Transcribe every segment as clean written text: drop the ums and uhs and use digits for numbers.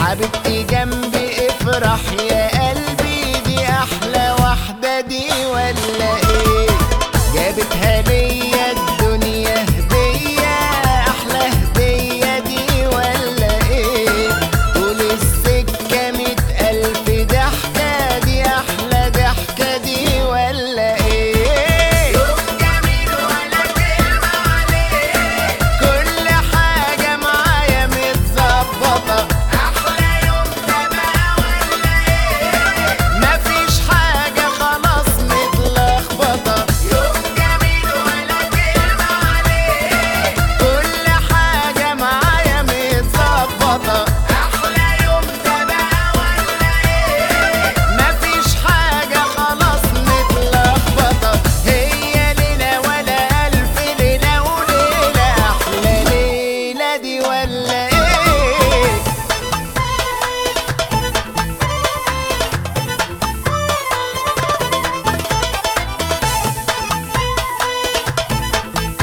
حبيبتي جنبي افرح يا قلبي، دي احلى واحدة دي ولا ايه؟ جابتها ليا الدنيا هدية، احلى هدية دي ولا ايه؟ طول السكة 100,000 ضحكة، دي احلى ضحكة دي ولا ايه؟ يوم جميل ولا كلمة عليه، كل حاجة معايا متظبطة، احلى يوم ده بقى ولا ايه؟ مفيش حاجة خلاص متلخبطة. يوم جميل ولا كلمة عليه، كل حاجة معايا متظبطة، احلى يوم ده بقى ولا ايه؟ مفيش حاجة خلاص متلخبطة. هي ليلة ولا ألف ليلة وليلة، أحلى ليلة دي ولا إيه؟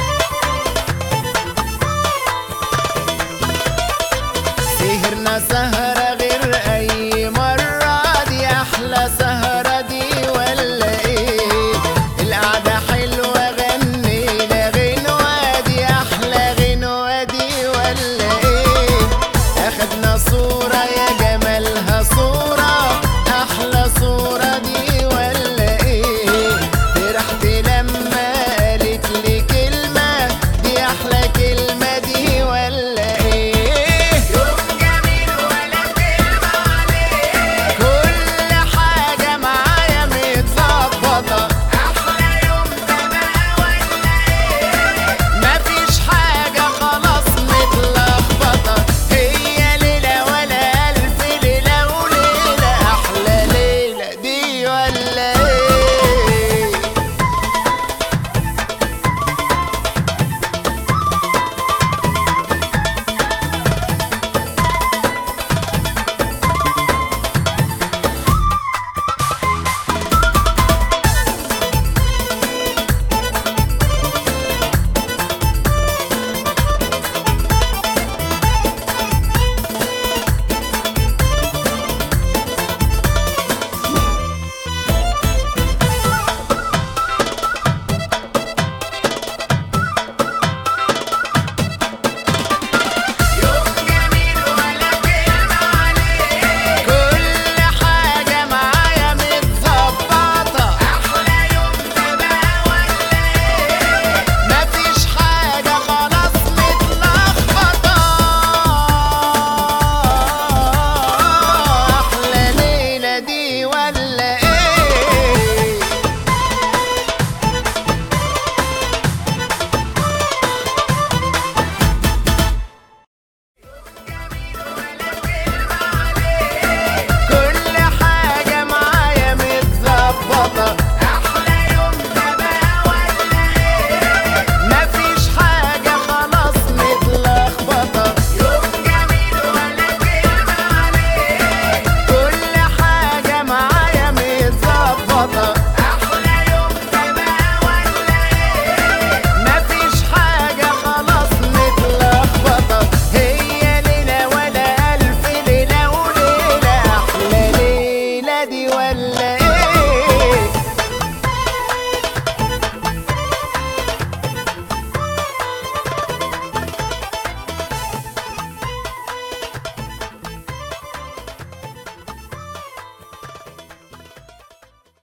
سهرنا سهرة